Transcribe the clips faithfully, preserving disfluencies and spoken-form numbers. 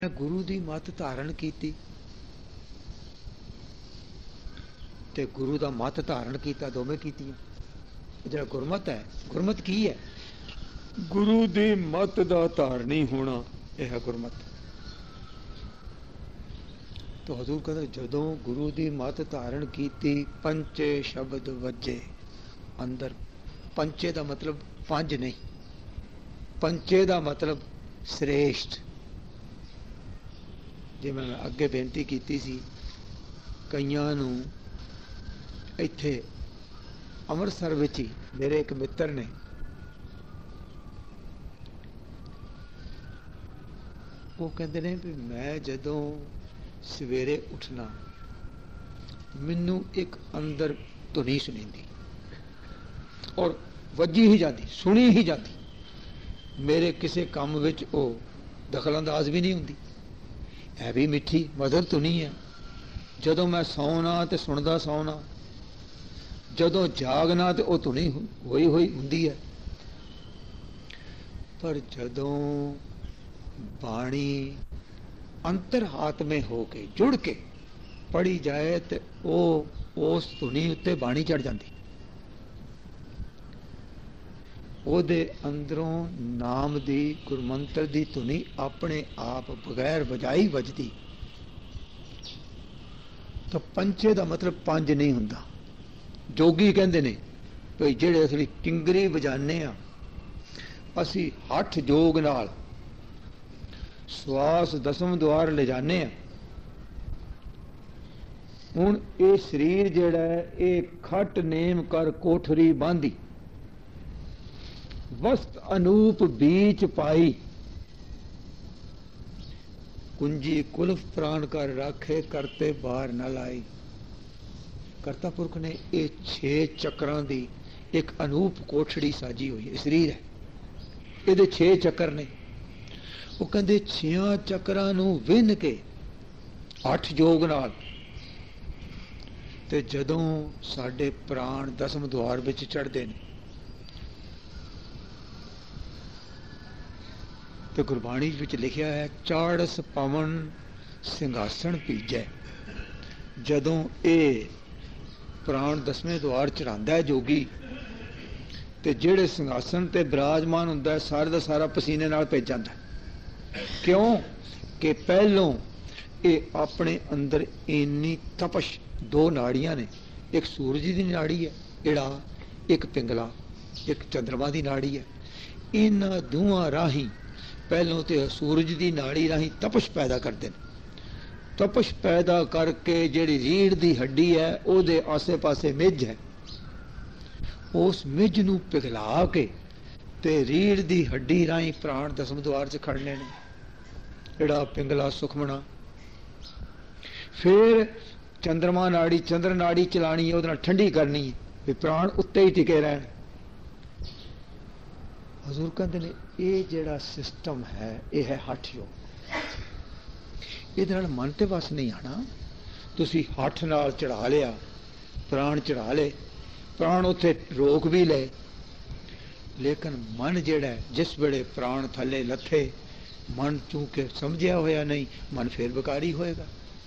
गुरु की मत धारण की ते गुरु का मत धारण किया दोवें कीतियां। जो गुरमत है, गुरमत की है? गुरु की मत का धारणी होना, यह है गुरमत। तो हजूर कहते जदों गुरु की मत धारण की, पंचे शब्द वजे अंदर। पंचे का मतलब पंज नहीं, पंचे का मतलब श्रेष्ठ। जी मैं अगे बेनती की सी, कईयां नूं इत्थे अमृतसर विच ही मेरे एक मित्र ने वो कहते ने भी मैं जदों सवेरे उठना मैनू एक अंदर धुनी सुनींदी और वजी ही जाती, सुनी ही जाती। मेरे किसी काम विच वो दखल अंदाज भी नहीं हुंदी, है भी मिठी मधुर धुनी है। जदों मैं सौना तो सुनदा सौना, जदों जागना तो वह धुनी होई होई हुंदी है। पर जदों बाणी अंतर हाथ में हो के जुड़ के पढ़ी जाए तो वो उस धुनी उत्ते बाणी चढ़ जाती। ਉਹਦੇ अंदरों नाम दी गुरमंत्र दी धुनी अपने आप बगैर वजाई वजदी। तो पंचे का मतलब पंज नहीं हुंदा। जोगी कहंदे ने भई जेड़े असली किंगरी वजाने आ, असी हठ जोग नाल श्वास दसम द्वार ले जाने आ। हुण ये शरीर जेड़ा है ये खट नेम कर कोठरी बांधी, वस्त अनूप बीच पाई, कुंजी कुल्फ प्राण कर राखे करते बाहर न लाई। करता पुरख ने ये छे चक्रां दी एक अनूप कोठड़ी साजी हुई है, शरीर है, ये छे चक्कर ने। वो कहते छियां चक्रां नूं विन के अठ जोग नाल ते जदों साडे प्राण दसम द्वार विच चढ़दे ने तो गुरबाणी विच लिखिया है चाड़स पवन सिंघासन पीजै। जदों ए प्राण दसवें द्वार चढ़ांदा है जोगी ते जेड़े सिंघासन ते विराजमान हुंदा है सारा दा सारा पसीने नाल भीज जांदा। क्यों कि पहलों ये अपने अंदर इन्नी तपश, दो नाड़ियां ने, एक सूरज की नाड़ी है इड़ा, एक पिंगला, एक चंद्रमा की नाड़ी है। इन्हां दोवां राही पहलों तो सूरज की नाड़ी राही तपश पैदा करते हैं। तपश पैदा करके जिहड़ी रीढ़ की हड्डी है उहदे आसे पासे मिज है, उस मिज नूं पिघला के ते रीढ़ की हड्डी राही प्राण दसम द्वार च खड़ने ने, जिहड़ा पिंगला सुखमना। फिर चंद्रमा नाड़ी, चंद्र नाड़ी चलानी है, उहदे नाल ठंडी करनी है भी प्राण उत्ते ही टिके रहन। हजूर कहते ने ये जिहड़ा सिस्टम है ये है हठ योग। इहदे नाल मन ते बस नहीं आना। तुसी हठ नाल चढ़ा लिया, प्राण चढ़ा ले, प्राण उत्थे रोक भी ले, लेकिन मन जिहड़ा है जिस वेले प्राण थले लथे, मन चूंकि समझिया होया नहीं, मन फिर विकारी होएगा।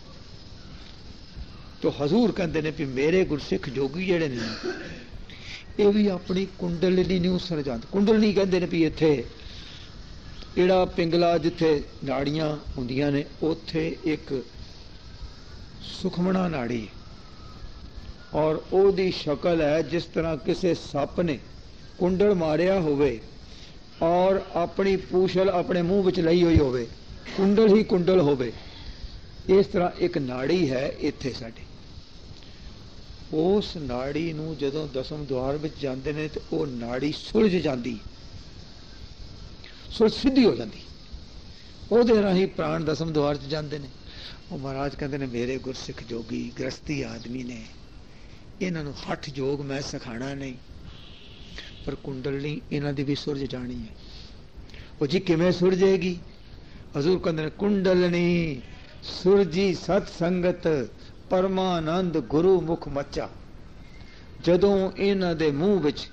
तो हजूर कहते ने भी मेरे गुरसिख जोगी जिहड़े ने ये भी अपनी कुंडलनी नूं सरजांदे। कुंडलनी कहते हैं भी इत्थे इहड़ा पिंगला जिथे नाड़ियां हुंदियां ने उत्थे एक सुखमना नाड़ी है और ओदी शक्ल है जिस तरह किसी सप ने कुंडल मारिया होवे और अपनी पूछल अपने मुंह विच लई हुई होवे, कुंडल ही कुंडल होवे। इस तरह एक नाड़ी है इत्थे साडी। उस नाड़ी नूं जदों दसम द्वार विच जांदे ने ते वो नाड़ी सुलझ जाती, सुलझ सीधी हो जाती, उहदे राही प्राण दसम द्वार च जांदे ने। वो महाराज कहते ने मेरे गुरसिख जोगी गृहस्थी आदमी ने, इन्हां नूं हठ जोग मैं सिखाना नहीं, पर कुंडलनी इन्हां दी भी सुरझ जानी है। वो जी किवें सुरझेगी? हजूर कहते ने कुंडलनी सुरजी सत संगत परमानंद गुरु मुख मचा। जदों इन्हां दे मूँह विच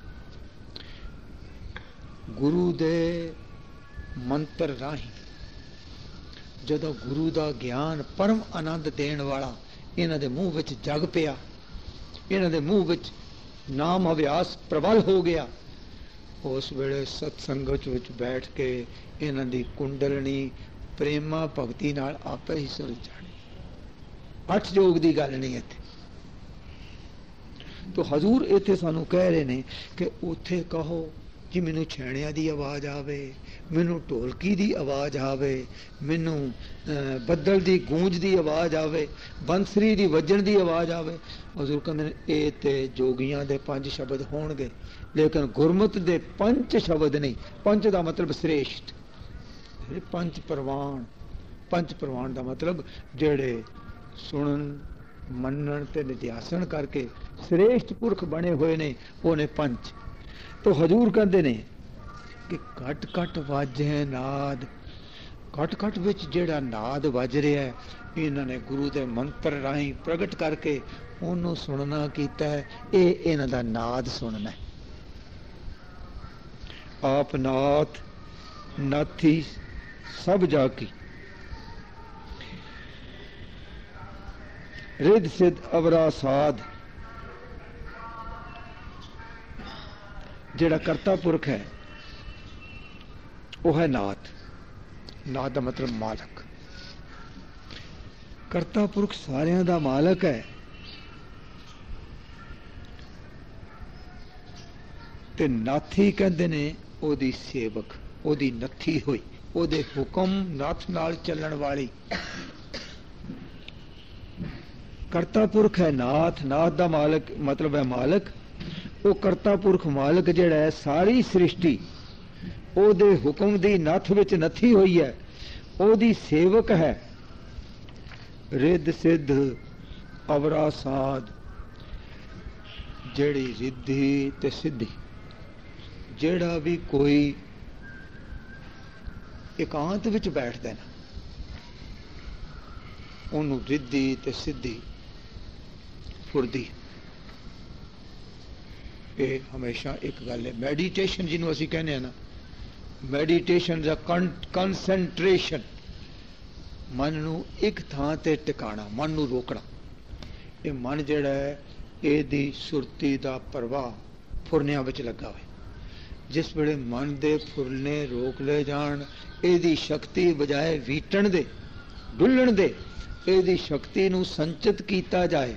गुरु दे मंत्र राही ਜਦੋਂ ਗੁਰੂ ਦਾ ਗਿਆਨ ਪਰਮ ਆਨੰਦ ਦੇਣ ਵਾਲਾ ਇਹਨਾਂ ਦੇ ਮੂੰਹ ਵਿੱਚ ਜਗ ਪਿਆ, ਇਹਨਾਂ ਦੇ ਮੂੰਹ ਵਿੱਚ ਨਾਮ ਅਭਿਆਸ ਪ੍ਰਬਲ ਹੋ ਗਿਆ, ਉਸ ਵੇਲੇ ਸਤਸੰਗ ਵਿੱਚ ਬੈਠ ਕੇ ਇਹਨਾਂ ਦੀ ਕੁੰਡਲਣੀ ਪ੍ਰੇਮਾ ਭਗਤੀ ਨਾਲ ਆਪੇ ਹੀ ਸੁਲਝ ਜਾਣੀ। ਅੱਠ ਯੋਗ ਦੀ ਗੱਲ ਨਹੀਂ ਇੱਥੇ। ਤੋ ਹਜ਼ੂਰ ਇੱਥੇ ਸਾਨੂੰ ਕਹਿ ਰਹੇ ਨੇ ਕਿ ਉੱਥੇ ਕਹੋ ਕਿ ਮੈਨੂੰ ਛੈਣਿਆਂ ਦੀ ਆਵਾਜ਼ ਆਵੇ, ਮੈਨੂੰ ਢੋਲਕੀ ਦੀ ਆਵਾਜ਼ ਆਵੇ, ਮੈਨੂੰ ਬੱਦਲ ਦੀ ਗੂੰਜ ਦੀ ਆਵਾਜ਼ ਆਵੇ, ਬੰਸਰੀ ਦੀ ਵੱਜਣ ਦੀ ਆਵਾਜ਼ ਆਵੇ। ਹਜ਼ੂਰ ਕਹਿੰਦੇ ਨੇ ਇਹ ਤੇ ਜੋਗੀਆਂ ਦੇ ਪੰਜ ਸ਼ਬਦ ਹੋਣਗੇ, ਲੇਕਿਨ ਗੁਰਮਤ ਦੇ ਪੰਜ ਸ਼ਬਦ ਨਹੀਂ। ਪੰਜ ਦਾ ਮਤਲਬ ਸ੍ਰੇਸ਼ਟ, ਪੰਜ ਪ੍ਰਵਾਨ। ਪੰਜ ਪ੍ਰਵਾਨ ਦਾ ਮਤਲਬ ਜਿਹੜੇ ਸੁਣਨ ਮੰਨਣ ਤੇ ਨਿਧਿਆਸਣ ਕਰਕੇ ਸ੍ਰੇਸ਼ਟ ਪੁਰਖ ਬਣੇ ਹੋਏ ਨੇ, ਉਹ ਨੇ ਪੰਜ। ਤੋ ਹਜ਼ੂਰ ਕਹਿੰਦੇ ਨੇ ਕਿ ਘਟ ਘਟ ਵਾਜੇ ਨਾਦ, ਘਟ ਘਟ ਵਿੱਚ ਜਿਹੜਾ ਨਾਦ ਵੱਜ ਰਿਹਾ ਇਹਨਾਂ ਨੇ ਗੁਰੂ ਦੇ ਮੰਤਰ ਰਾਹੀਂ ਪ੍ਰਗਟ ਕਰਕੇ ਉਹਨੂੰ ਸੁਣਨਾ ਕੀਤਾ ਹੈ। ਇਹ ਇਹਨਾਂ ਦਾ ਨਾਦ ਸੁਣਨਾ। ਆਪ ਨਾਥ ਨਾਥੀ ਸਭ ਜਾ ਕੀ, ਰਿੱਧ ਸਿੱਧ ਅਵਰਾ ਸਾਧ। ਜਿਹੜਾ ਕਰਤਾ ਪੁਰਖ ਹੈ ਉਹ ਹੈ ਨਾਥ। ਨਾਥ ਦਾ ਮਤਲਬ ਮਾਲਕ। ਕਰਤਾ ਪੁਰਖ ਸਾਰਿਆਂ ਦਾ ਮਾਲਕ ਹੈ ਤੇ ਨਾਥੀ ਕਹਿੰਦੇ ਨੇ ਉਹਦੀ ਸੇਵਕ, ਉਹਦੀ ਨੱਥੀ ਹੋਈ, ਉਹਦੇ ਹੁਕਮ ਨਾਥ ਨਾਲ ਚੱਲਣ ਵਾਲੀ। ਕਰਤਾ ਪੁਰਖ ਹੈ ਨਾਥ। ਨਾਥ ਦਾ ਮਾਲਕ ਮਤਲਬ ਹੈ ਮਾਲਕ। ਉਹ ਕਰਤਾ ਪੁਰਖ ਮਾਲਕ ਜਿਹੜਾ ਹੈ ਸਾਰੀ ਸ੍ਰਿਸ਼ਟੀ ਉਹਦੇ ਹੁਕਮ ਦੀ ਨੱਥ ਵਿੱਚ ਨੱਥੀ ਹੋਈ ਹੈ, ਉਹਦੀ ਸੇਵਕ ਹੈ। ਰਿੱਧ ਸਿੱਧ ਅਵਰਾ ਸਾਧ, ਜਿਹੜੀ ਰਿੱਧੀ ਤੇ ਸਿੱਧੀ, ਜਿਹੜਾ ਵੀ ਕੋਈ ਇਕਾਂਤ ਵਿੱਚ ਬੈਠਦਾ ਨਾ ਉਹਨੂੰ ਰਿੱਧੀ ਤੇ ਸਿੱਧੀ ਫੁਰਦੀ। ਇਹ ਹਮੇਸ਼ਾ ਇੱਕ ਗੱਲ ਹੈ। ਮੈਡੀਟੇਸ਼ਨ ਜਿਹਨੂੰ ਅਸੀਂ ਕਹਿੰਦੇ ਹਾਂ ਨਾ, ਮੈਡੀਟੇਸ਼ਨ ਦਾ ਕਨਸੈਂਟਰੇਸ਼ਨ, ਮਨ ਨੂੰ ਇੱਕ ਥਾਂ ਤੇ ਟਿਕਾਣਾ, ਮਨ ਨੂੰ ਰੋਕਣਾ। ਇਹ ਮਨ ਜਿਹੜਾ ਹੈ ਇਹਦੀ ਸੁਰਤੀ ਦਾ ਪ੍ਰਵਾਹ ਫੁਰਨਿਆਂ ਵਿੱਚ ਲੱਗਾ ਹੋਇਆ। ਜਿਸ ਵੇਲੇ ਮਨ ਦੇ ਫੁਰਨੇ ਰੋਕ ਲਏ ਜਾਣ, ਇਹਦੀ ਸ਼ਕਤੀ ਬਜਾਏ ਵੀਟਣ ਦੇ, ਡੁੱਲਣ ਦੇ, ਇਹਦੀ ਸ਼ਕਤੀ ਨੂੰ ਸੰਚਿਤ ਕੀਤਾ ਜਾਏ,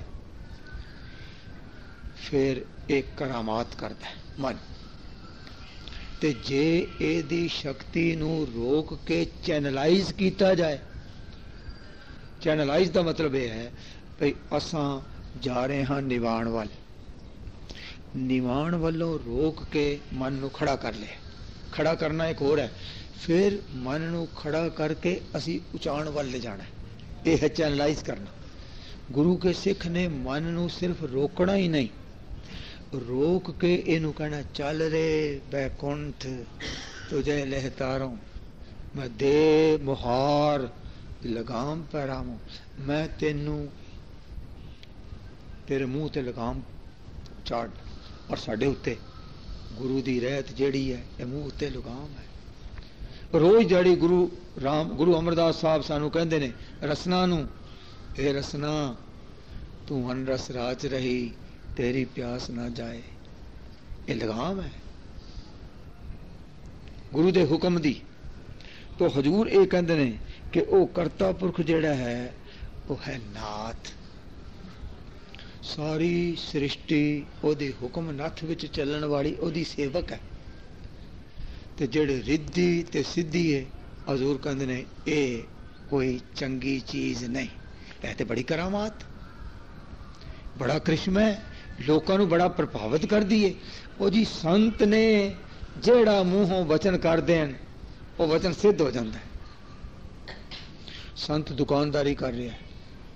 ਫਿਰ ਇਹ ਕਰਾਮਾਤ ਕਰਦਾ ਹੈ ਮਨ। ਤੇ ਜੇ ਇਹਦੀ ਸ਼ਕਤੀ ਨੂੰ ਰੋਕ ਕੇ ਚੈਨਲਾਈਜ਼ ਕੀਤਾ ਜਾਏ, ਚੈਨਲਾਈਜ਼ ਦਾ ਮਤਲਬ ਇਹ ਹੈ ਭਈ ਅਸਾਂ ਜਾ ਰਹੇ ਹਾਂ ਨਿਵਾਣ ਵੱਲ, ਨਿਵਾਣ ਵੱਲੋਂ ਰੋਕ ਕੇ ਮਨ ਨੂੰ ਖੜਾ ਕਰ ਲਿਆ। ਖੜਾ ਕਰਨਾ ਇੱਕ ਹੋਰ ਹੈ, ਫਿਰ ਮਨ ਨੂੰ ਖੜਾ ਕਰਕੇ ਅਸੀਂ ਉਚਾਣ ਵੱਲ ਲੈ ਜਾਣਾ, ਇਹ ਹੈ ਚੈਨਲਾਈਜ਼ ਕਰਨਾ। ਗੁਰੂ ਕੇ ਸਿੱਖ ਨੇ ਮਨ ਨੂੰ ਸਿਰਫ ਰੋਕਣਾ ਹੀ ਨਹੀਂ, ਰੋਕ ਕੇ ਇਹਨੂੰ ਕਹਿਣਾ ਚੱਲ ਰੇ ਬੈਕੁੰਠ ਤੁਝੇ ਲਹਿਤਾਰੋਂ, ਮੈਂ ਦੇ ਮੁਹਾਰ ਲਗਾਮ ਪਹਿਰਾਵਾਂ, ਮੈਂ ਤੈਨੂੰ ਤੇਰੇ ਮੂੰਹ ਤੇ ਲਗਾਮ ਚਾੜ। ਔਰ ਸਾਡੇ ਉੱਤੇ ਗੁਰੂ ਦੀ ਰਹਿਤ ਜਿਹੜੀ ਹੈ ਇਹ ਮੂੰਹ ਉੱਤੇ ਲਗਾਮ ਹੈ। ਰੋਜ਼ ਜਿਹੜੀ ਗੁਰੂ ਰਾਮ ਗੁਰੂ ਅਮਰਦਾਸ ਸਾਹਿਬ ਸਾਨੂੰ ਕਹਿੰਦੇ ਨੇ ਰਸਨਾ ਨੂੰ, ਇਹ ਰਸਨਾ ਤੂੰ ਅਨਰਸ ਰਾਜ ਰਹੀ, ਤੇਰੀ ਪਿਆਸ ਨਾ ਜਾਏ। ਇਹ ਲਗਾਮ ਹੈ ਗੁਰੂ ਦੇ ਹੁਕਮ ਦੀ। ਤੋ ਹਜ਼ੂਰ ਇਹ ਕਹਿੰਦੇ ਨੇ ਕਿ ਉਹ ਕਰਤਾ ਪੁਰਖ ਜਿਹੜਾ ਹੈ ਉਹ ਹੈ ਨਾਥ। ਸਾਰੀ ਸ੍ਰਿਸ਼ਟੀ ਉਹਦੇ ਹੁਕਮ ਨੱਥ ਵਿੱਚ ਚੱਲਣ ਵਾਲੀ ਉਹਦੀ ਸੇਵਕ ਹੈ। ਤੇ ਜਿਹੜੇ ਰਿੱਧੀ ਤੇ ਸਿੱਧੀ ਹੈ, ਹਜ਼ੂਰ ਕਹਿੰਦੇ ਨੇ ਇਹ ਕੋਈ ਚੰਗੀ ਚੀਜ਼ ਨਹੀਂ। ਇਹ ਤੇ ਬੜੀ ਕਰਾਮਾਤ, ਬੜਾ ਕ੍ਰਿਸ਼ਮਾ ਹੈ, ਲੋਕਾਂ ਨੂੰ ਬੜਾ ਪ੍ਰਭਾਵਿਤ ਕਰਦੀ ਹੈ। ਉਹ ਜੀ ਸੰਤ ਨੇ ਜਿਹੜਾ ਮੂੰਹੋਂ ਵਚਨ ਕਰ ਦੇਣ ਉਹ ਵਚਨ ਸਿੱਧ ਹੋ ਜਾਂਦਾ ਹੈ। ਸੰਤ ਦੁਕਾਨਦਾਰੀ ਕਰ ਰਿਹਾ ਹੈ,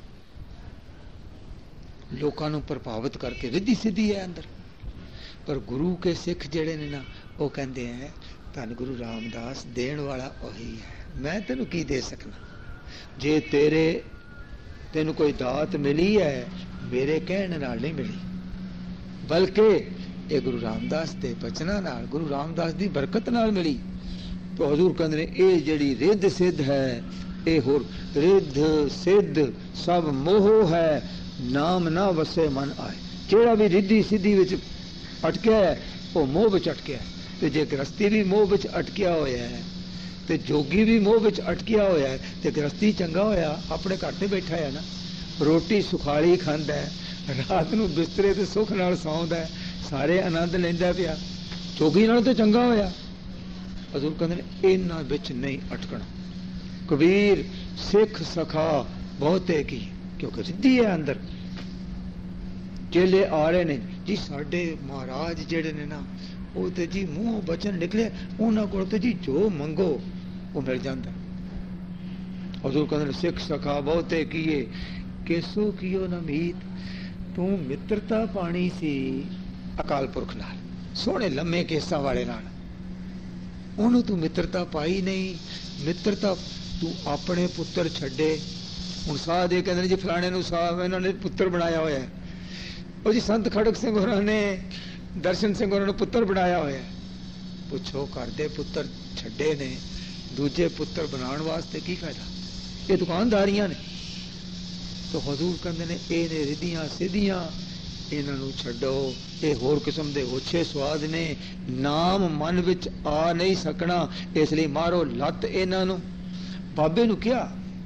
ਲੋਕਾਂ ਨੂੰ ਪ੍ਰਭਾਵਿਤ ਕਰਕੇ ਰਿੱਧੀ ਸਿੱਧੀ ਹੈ ਅੰਦਰ। ਪਰ ਗੁਰੂ ਕੇ ਸਿੱਖ ਜਿਹੜੇ ਨੇ ਨਾ ਉਹ ਕਹਿੰਦੇ ਹੈ ਧੰਨ ਗੁਰੂ ਰਾਮਦਾਸ ਦੇਣ ਵਾਲਾ ਉਹੀ ਹੈ, ਮੈਂ ਤੈਨੂੰ ਕੀ ਦੇ ਸਕਣਾ। ਜੇ ਤੇਰੇ ਤੈਨੂੰ ਕੋਈ ਦਾਤ ਮਿਲੀ ਹੈ ਮੇਰੇ ਕਹਿਣ ਨਾਲ ਨਹੀਂ ਮਿਲੀ, ਬਲਕਿ ਇਹ ਗੁਰੂ ਰਾਮਦਾਸ ਦੇ ਬਚਨਾਂ ਨਾਲ, ਗੁਰੂ ਰਾਮਦਾਸ ਦੀ ਬਰਕਤ ਨਾਲ ਮਿਲੀ। तो हजूर कहते हैं ये जिहड़ी रिद्ध सिद्ध है ए होर रिद्ध सिद्ध सब मोह है, नाम ना वसे मन आए। जेड़ा भी रिद्धि सिद्धि विच अटकिया है वो मोह विच अटकिया है। ते जे गृहस्थी भी मोह विच अटकिया होया है ते जोगी भी मोह विच अटकिया होया है ते गृहस्थी चंगा होया अपने घर ते बैठा है ना, रोटी सुखाली खांदा है, रात नूं बिस्तरे ते सुख नाल सौंदा है, सारे आनंद लैंदा पिया, जोगी नाल ते चंगा होया। हजूर कहंदे ने इन्हां विच नहीं अटकना। कबीर सिख सखा बहुते की, क्योंकि रिद्धि है अंदर। चेले आ रहे ने जी, साडे महाराज जेड़े ने ना वो ते जी मूंह बचन निकले, उन्हां कोल ते जी जो मंगो वो मिल जाता। हजूर कहंदे सिख सखा बहुते कीए, केसो कियो न मीत, तू मित्रता पानी सी अकाल पुरख नाल, सोहणे लम्मे केसां वाले नाल, ਉਹਨੂੰ ਤੂੰ ਮਿੱਤਰਤਾ ਪਾਈ ਨਹੀਂ। ਮਿੱਤਰਤਾ ਤੂੰ ਆਪਣੇ ਪੁੱਤਰ ਛੱਡੇ। ਹੁਣ ਸਾਹ ਦੇ ਕਹਿੰਦੇ ਨੇ ਜੀ ਫਲਾਣੇ ਨੂੰ ਸਾਹ ਇਹਨਾਂ ਨੇ ਪੁੱਤਰ ਬਣਾਇਆ ਹੋਇਆ। ਉਹ ਜੀ ਸੰਤ ਖੜਕ ਸਿੰਘ ਹੋਰਾਂ ਨੇ, ਦਰਸ਼ਨ ਸਿੰਘ ਹੋਰਾਂ ਨੂੰ ਪੁੱਤਰ ਬਣਾਇਆ ਹੋਇਆ। ਪੁੱਛੋ ਘਰ ਦੇ ਪੁੱਤਰ ਛੱਡੇ ਨੇ, ਦੂਜੇ ਪੁੱਤਰ ਬਣਾਉਣ ਵਾਸਤੇ ਕੀ ਫਾਇਦਾ? ਇਹ ਦੁਕਾਨਦਾਰੀਆਂ ਨੇ। ਤਾਂ ਹਜ਼ੂਰ ਕਹਿੰਦੇ ਨੇ ਇਹ ਨੇ ਰਿੱਧੀਆਂ ਸਿੱਧੀਆਂ, ਇਹਨਾਂ ਨੂੰ ਛੱਡੋ। ਇਹ ਹੋਰ ਕਿਸਮ ਦੇ ਓਛੇ ਸਵਾਦ ਨੇ, ਨਾਮ ਮਨ ਵਿੱਚ ਆ ਨਹੀਂ ਸਕਣਾ, ਇਸ ਲਈ ਮਾਰੋ ਲੱਤ ਇਹਨਾਂ ਨੂੰ। ਬਾਬੇ ਨੂੰ ਕਿਹਾ,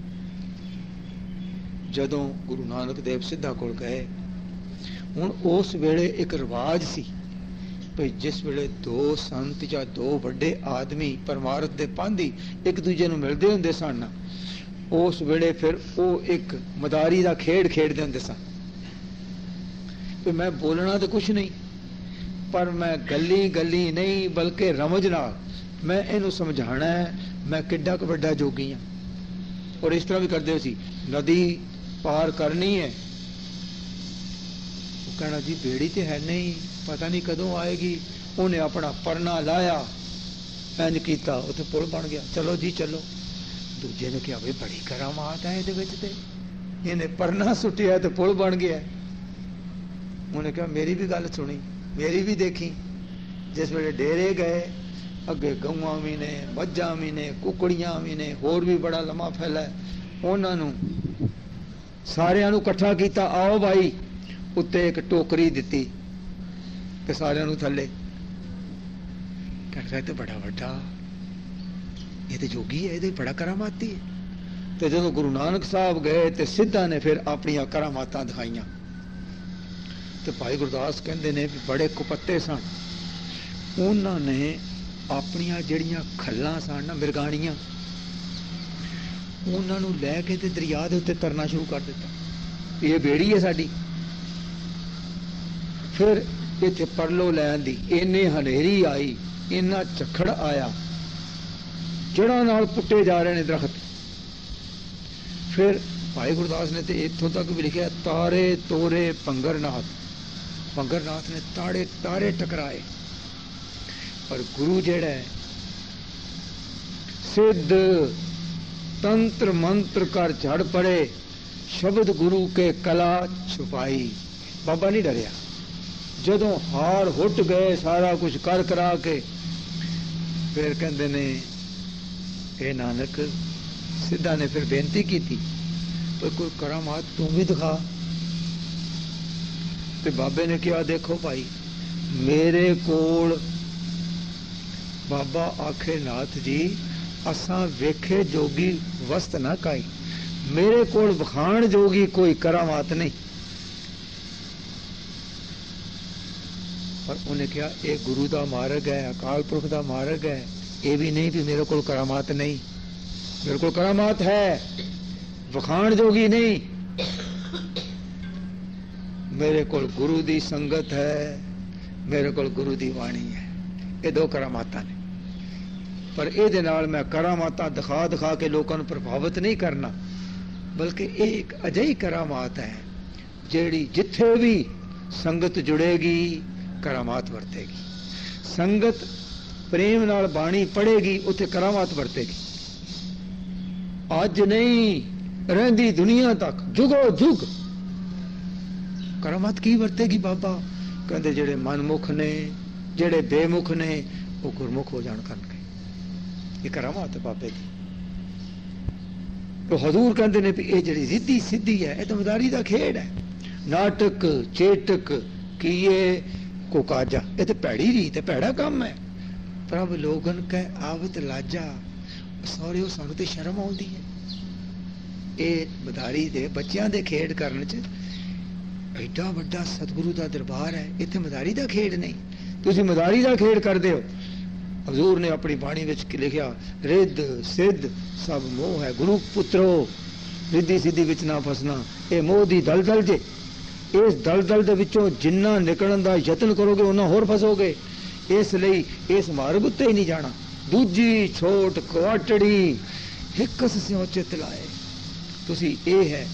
ਜਦੋਂ ਗੁਰੂ ਨਾਨਕ ਦੇਵ ਸਿੱਧਾ ਕੋਲ ਗਏ, ਹੁਣ ਉਸ ਵੇਲੇ ਇੱਕ ਰਿਵਾਜ ਸੀ ਭਈ ਜਿਸ ਵੇਲੇ ਦੋ ਸੰਤ ਜਾਂ ਦੋ ਵੱਡੇ ਆਦਮੀ ਪਰਮਾਰਥ ਦੇ ਪਾਂਧੀ ਇੱਕ ਦੂਜੇ ਨੂੰ ਮਿਲਦੇ ਹੁੰਦੇ ਸਨ, ਉਸ ਵੇਲੇ ਫਿਰ ਉਹ ਇੱਕ ਮਦਾਰੀ ਦਾ ਖੇਡ ਖੇਡਦੇ ਹੁੰਦੇ ਸਨ। मैं बोलना तो कुछ नहीं, पर मैं गली गली नहीं बल्कि रमज नाल मैं इनू समझाना है मैं किड्डा क वड्डा जोगी हाँ। और इस तरह भी करते सी, नदी पार करनी है, वो कहना जी बेड़ी तो है नहीं, पता नहीं कदों आएगी। उन्हें अपना परना लाया, इंज किया, उत्थे पुल बन गया, चलो जी चलो। दूजे ने कहा भाई बड़ी करामात है ये, इन्हें परना सुटिया तो पुल बन गया। उन्हें कहा मेरी भी गल सुनी, मेरी भी देखी। जिस वे डेरे गए अगे गऊँ भी ने, मझां भी ने, कुकड़ियां भी ने, होर भी बड़ा लम्मा फैला है। उन्होंने सारियां नूं इकट्ठा किया, आओ भाई। उत्ते एक टोकरी दिती ते सारियां नूं थल्ले। कहता तो बड़ा वड्डा, ये तो जोगी है, ये बड़ा करामाती है। तो जो गुरु नानक साहब गए तो सिद्धा ने फिर अपन करामातां दिखाइयां। तो भाई गुरदास कहते ने भी बड़े कुपत्ते सन, उन्होंने अपनिया जड़ियां खल्लां सन ना मिरगाणियां, उन्होंने लैके ते दरिया के उत्ते तरना शुरू कर दिता। ये बेड़ी है साडी। फिर इत्थे परलो लैन दी इन्नी हनेरी आई, इन्ना झक्खड़ आया, जड़ा नाल पुट्टे जा रहे ने दरखत। फिर भाई गुरदास ने तो इत्थों तक भी लिखा, तारे तोरे भंगरनाथ, भंगरनाथ ने ताड़े तारे टकराए। पर गुरु जेड़ा है सिद्ध तंत्र मंत्र कर झड़ पड़े, शब्द गुरु के कला छुपाई। बाबा नहीं डरिया। जदों हार हुट गए सारा कुछ कर करा के, फिर कहते ने ए नानक, सिद्धा ने फिर बेनती की थी तो कोई करामात तू भी दिखा। ते बाबे ने कहा देखो भाई, मेरे कोल बाबा आखे नाथ जी असां वेखे जोगी वस्त ना काई, मेरे कोल वखाण जोगी कोई करामात नहीं। पर उन्हें कहा ये गुरु का मार्ग है, अकाल पुरख का मार्ग है, ये भी नहीं भी मेरे कोल करामात नहीं। मेरे कोल करामात है, वखाण जोगी नहीं। मेरे कोल गुरु दी संगत है, मेरे कोल गुरु दी वाणी है। ये दो करामातां ने। पर ये नाल मैं करामातां दिखा दिखा के लोगों को प्रभावित नहीं करना, बल्कि एक अजिही करामात है जेड़ी जिथे भी संगत जुड़ेगी करामात वरतेगी। संगत प्रेम नाल बाणी पढ़ेगी उत्थे करामात वरतेगी। अज नहीं रहिंदी दुनिया तक जुगो जुग करामात की वरतेगी बाबा। कहते जेड़े मनमुख ने, जेड़े बेमुख ने, वो गुरमुख हो जान करके। ये करामात है बाबे की। तो हजूर कहते ने भी ये जी रिद्धि सिद्धि है, ये तो मदारी का खेड है। नाटक चेटक किए को काजा, ये तो भैड़ी रीत है, भैड़ा काम है। प्रभ लोगन कह आवत लाजा, सौरे सानू तो शर्म आउंदी है। ये मदारी दे बच्चों के खेड करने च एडा वड्डा सतगुरु का दरबार है, इत्थे मदारी का खेड नहीं, तुसीं मदारी का खेड करदे हो। हजूर ने अपनी बाणी विच लिखिया, रिद्ध सिद्ध सब मोह है, गुरु पुत्रो रिद्धि सिद्धि विच ना फसना, ये मोह दी दलदल जे। इस दलदल दे विचों जिन्ना निकलण दा यतन करोगे उन्ना होर फसोगे। इसलिए इस मार्ग उत्ते ही नहीं जाना। दूजी छोट कुआटड़ी हिकस स्यों चित लाए, तुसी ये है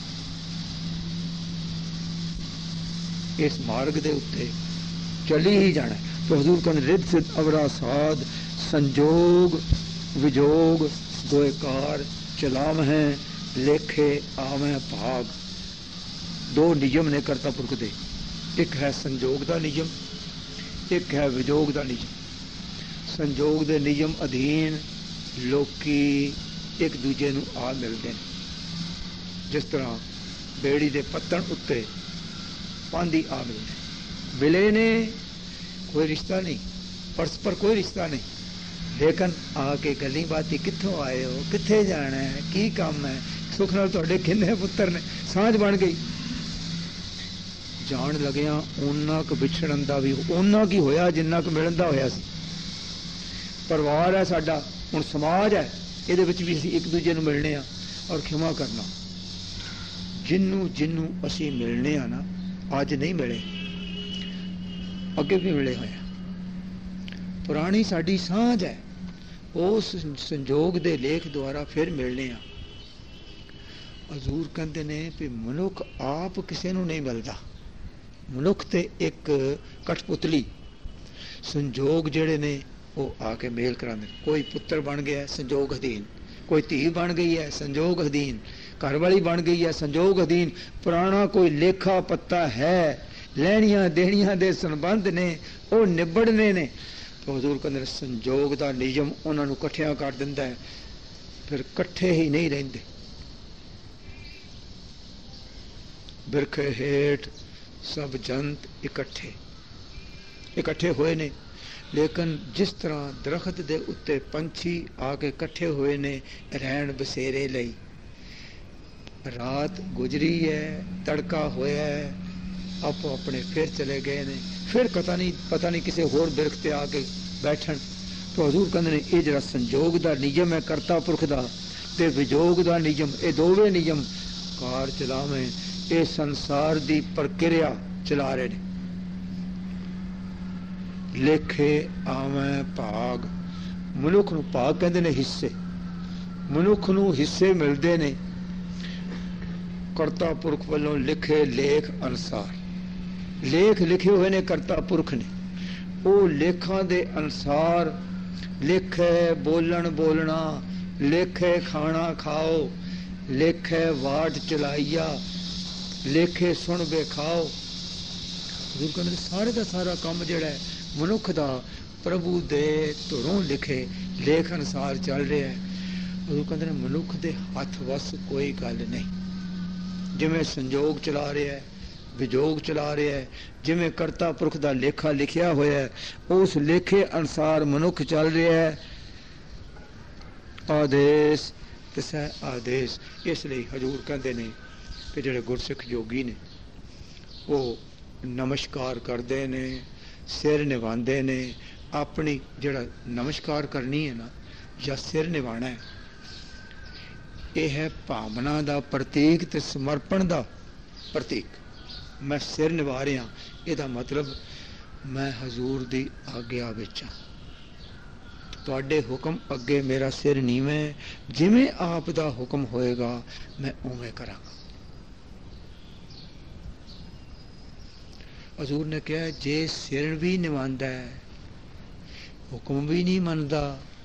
इस मार्ग दे उत्ते चली ही जाना। तो हजूर कहते रिद्ध सिद्ध अवरा साध संजोग विजोग दोएकार चलाम है लेखे आवे भाग। दो नियम ने करता पुरख दे, एक है संजोग का नियम, एक है विजोग का नियम। संजोग के नियम अधीन लोकी एक दूजे नूं आ मिलते हैं। जिस तरह बेड़ी के पत्तन उत्ते पांदी आ मिलते, मिले ने कोई रिश्ता नहीं, परस्पर कोई रिश्ता नहीं, लेकिन आके गली बाती कित्थों आए हो, कित्थे जाना है, की काम है, सुख नाल तुहाडे किन्ने पुत्तर ने, सांझ बन गई। जान लगिया उन्ना क विछड़न दा भी उन्ना की होया जिन्ना क मिलन दा होया सी। परिवार है साडा, हुण समाज है, इहदे विच भी असीं एक दूजे नूं मिलने आ और खिमा करना। जिन्नू जिन्नू असीं मिलने आ ना, अज नहीं मिले, अगे भी मिले हुए हैं। पुरानी साडी सांझ है, उस संजोग दे लेख द्वारा फिर मिलने आ। हजूर कहते ने भी मनुख आप किसी नूं नहीं मिलता, मनुख ते एक कठपुतली संजोग जेड़े ने वो आके मेल करांदे। कोई पुत्र बन गया संजोग अधीन, कोई धी बन गई है संजोग अधीन, घर वाली बन गई है संजोग अधीन। पुराना कोई लेखा पत्ता है, लैनियां देनियां दे संबंध ने, वो निबड़ने ने। तो हजूर कहते संजोग का नियम उन्होंने कट्ठिया कर दिंदा है, फिर कट्ठे ही नहीं रहिंदे। बिरखे हेठ सब जंत इकट्ठे इकट्ठे होए ने, लेकिन जिस तरह दरख्त दे उत्ते पंछी आके इकट्ठे हुए ने रहन बसेरे लई। रात गुजरी है, तड़का होया है, आपो अपने फिर चले गए ने, फिर पता नहीं पता नहीं किसी होर बिरख ते आके बैठन। तो हजूर कहते ने ये जरा संजोग का नियम है करता पुरख का ते विजोग का नियम, ये दोवें नियम कार चलावे, ये संसार की प्रक्रिया चला रहे ने। लेखे आवे भाग, मनुख नूं भाग कहते ने हिस्से, मनुख नूं हिस्से मिलते ने करता पुरख वालों लिखे लेख अनुसार। लेख लिखे हुए ने करता पुरख ने, वो लेखा दे अनुसार लिखे बोलन बोलना, लेखे खाना खाओ, लेखे वाट चलाइया, लेखे सुन बे खाओ। सारे का सारा काम जिहड़ा है मनुख का प्रभु दे धुरों लिखे लेख अनुसार चल रहा है। वो कहते हैं मनुख दे हथ वस कोई गल नहीं। जिमें संजोग चला रहा है, विजोग चला रहा है, जिमें करता पुरख का लेखा लिखिया होया है, उस लेखे अनुसार मनुख चल रहा है। आदेश तिसै आदेश। इसलिए हजूर कहते हैं कि जिहड़े गुरसिख योगी ने वो नमस्कार करते ने, सिर निवांदे ने। अपनी जिहड़ा नमस्कार करनी है ना या सिर निवाना है, यह है भावना का प्रतीक ते समर्पण का प्रतीक। मैं सिर निवा रहा, यदा मतलब मैं हजूर की आग्या विच हां, तुहाडे हुक्म अगे मेरा सिर नीवें, जिवें आप दा हुक्म होएगा मैं उवें करांगा। हजूर ने कहा जे सिर भी निवांदा है, हुक्म भी नहीं मनदा,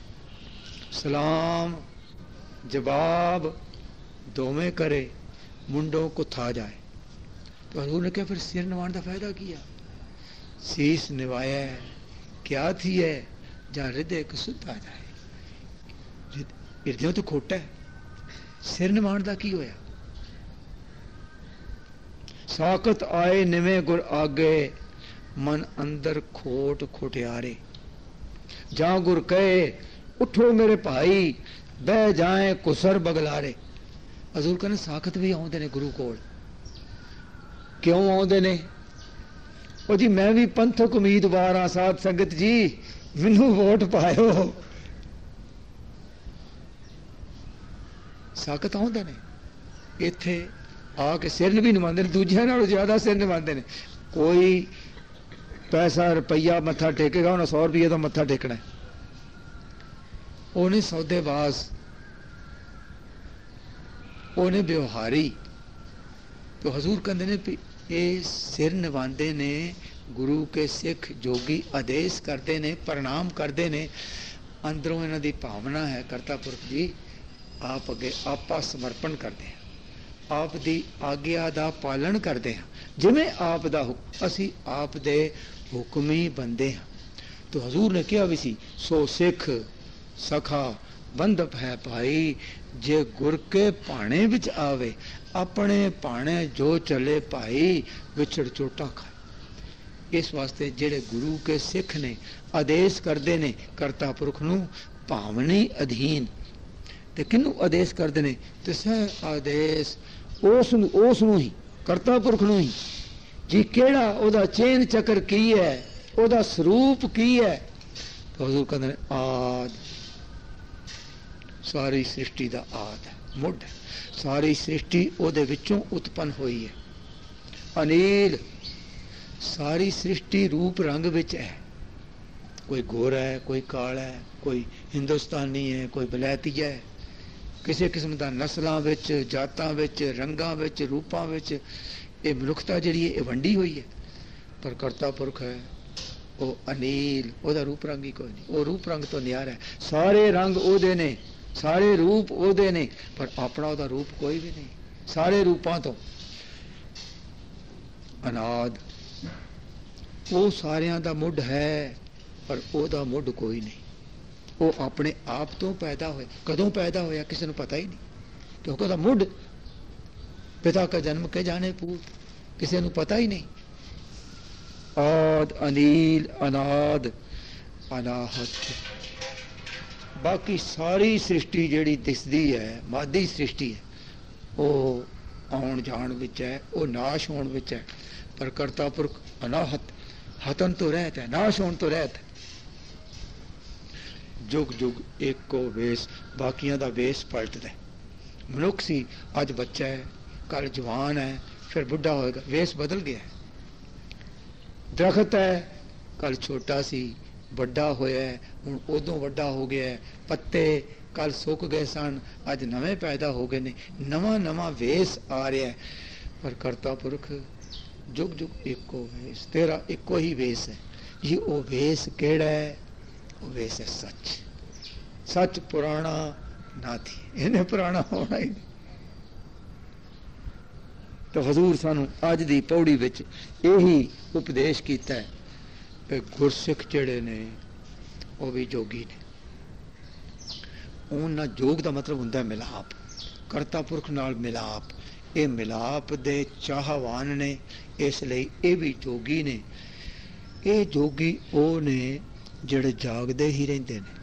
सलाम जवाब दोवें करे, मुंडों को था जाए। तो हजूर ने कहा फिर सिर निवाण का फायदा किया? शीस निवाया है क्या थी है जहाँ हृदय सुध आ जाए। हृदय तो खोटा है, सिर निवाण दा की होया? साकत आए निवे गुर आगे, मन अंदर खोट खोटियारे। जा गुर कहे उठो मेरे भाई, बह जाए कुसर बगलारे। हजूर कहने साकत भी आउंदे ने गुरु कोल। क्यों आउंदे ने? ओ जी मैं भी पंथक उम्मीदवार हाँ, साध संगत जी मैनू वोट पायो। साकत आउंदे ने इत्थे आके सिर भी निभांदे ने, दूजियां नालों ज्यादा सिर निभांदे ने। कोई पैसा रुपया मत्था टेकेगा, उन्हें सौ रुपये का मत्था टेकना है। उन्हें सौदेबाज, उन्हें व्यवहारी। तो हजूर कहते ने ये सिर निभाते ने, गुरु के सिख जोगी आदेश करते ने, प्रणाम करते ने। अंदरों इन्हां दी भावना है करता पुरख जी आप अगे आपा समर्पण करते हैं, आप दी आग्या दा पालन करते हैं। जिवें आप दा हुक्म, असी आप दे हुक्मी बंदे हैं। तो हजूर ने कहा भी सी, सो सिख सखा बंधप है भाई, जे गुर के भाणे विच आवे, अपने भाणे जो चले भाई, विछड़ चोटा खाए। इस वास्ते जेड़े गुरु के सिख ने आदेश करते ने करता पुरख नूं भावनी अधीन, ते किनू आदेश करते ने? ते सह आदेश उस उस नूं ही, करता पुरख नूं ही जी। केड़ा ओदा चेन चक्कर की है, ओदा स्वरूप की है? तो हजूर कहते ने आद, सारी सृष्टि दा आद है, मुढ़ है। सारी सृष्टि ओदे विचों उत्पन्न हुई है। अनील, सारी सृष्टि रूप रंग विच है। कोई गोरा है, कोई काला है, कोई हिंदुस्तानी है, कोई बलैती है। किसी किस्म का नस्लों विच, जातां विच, रंगां विच, रूपां विच ये मनुखता जिहड़ी है वंडी हुई है। पर करता पुरख है वो अनील, ओदा रूप रंग ही कोई नहीं। वो रूप रंग तो न्यारा है। सारे रंग ओदे ने, सारे रूप ओदे ने, पर अपना ओदा रूप कोई भी नहीं। सारे रूपां तो अनाद, वो सारियां दा मुढ़ है, पर ओदा मुढ़ कोई नहीं। वो अपने आप तो पैदा होया। कदों पैदा होया किसी को पता ही नहीं, क्योंकि ओदा मुढ़ पिता का जन्म के जाने पूर्व किसी को पता ही नहीं। आद, अनील, अनाद, अनाहत। बाकी सारी सृष्टि जिहड़ी दिसदी है, मादी सृष्टि है, वो आउण जाण विच है, वो नाश होण विच है। पर करता पुरख अनाहत, हतन तो रहत है, नाश होण तो रहत है। जुग जुग एको वेश, बाकियां दा वेश पलटदा है। मनुख सी, अज बच्चा है, कल जवान है, फिर बुढ़ा होएगा, वेश बदल गया है। दरखत है, कल छोटा सी, बड़ा होया है, हुण उदों वड्डा हो गया है। पत्ते कल सुक गए सन, अज नवे पैदा हो गए ने। नवा नवा वेश आ रहा है। पर करता पुरख जुग जुग एको वेश, तेरा एको ही वेश है। ये वो वेश केड़ा है? वो वेश है सच। सच पुराना ना थी, इन्हें पुराना होना ही नहीं। तो हजूर सानू अज दी पौड़ी विच यही उपदेश कीता है कि गुरसिख जिहड़े ने वो भी जोगी ने। उन्हां जोग दा मतलब हुंदा है मिलाप, करता पुरख नाल मिलाप। ये मिलाप दे चाहवान ने, इसलिए ये भी जोगी ने। ये जोगी वो ने जिहड़े जागदे ही रहिंदे ने।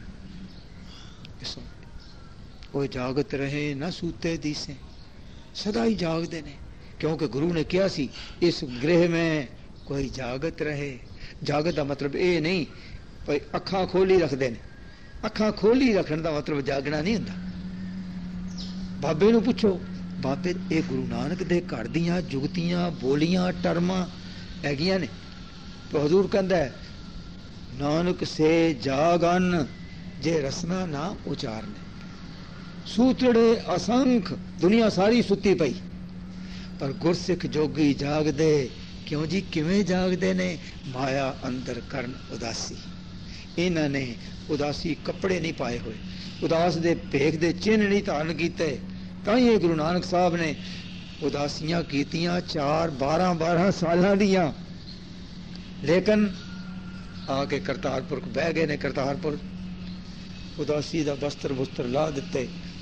वो जागत रहे ना सूते दिसे, सदा ही जागदे ने। क्योंकि गुरु ने कहा सी इस गृह में कोई जागत रहे। जागत का मतलब ये नहीं भाई अखा खोली रखते हैं। अखा खोली रखने का मतलब जागना नहीं होता। बाबे नूं पुछो, बाबे ये गुरु नानक दे घर दियां जुगतियां बोलियां टर्मां हैगियां ने। तो हजूर कहंदा है नानक से जागन जे रसना ना उचारने। सूतड़े असंख, दुनिया सारी सुती पई, पर गुरसिख जोगी जागदे। क्यों जी? किवें जागदे ने? माया अंदर करन उदासी। इन्हां ने उदासी कपड़े नहीं पाए हुए, उदास दे भेख दे चिन्ह नहीं धारण कीते। तां ही गुरु नानक साहब ने उदासियां कीतियां चार बारह बारह सालां दियां, लेकिन आके करतारपुर बह गए ने। करतारपुर उदासी दा बस्तर बुस्तर ला दिते,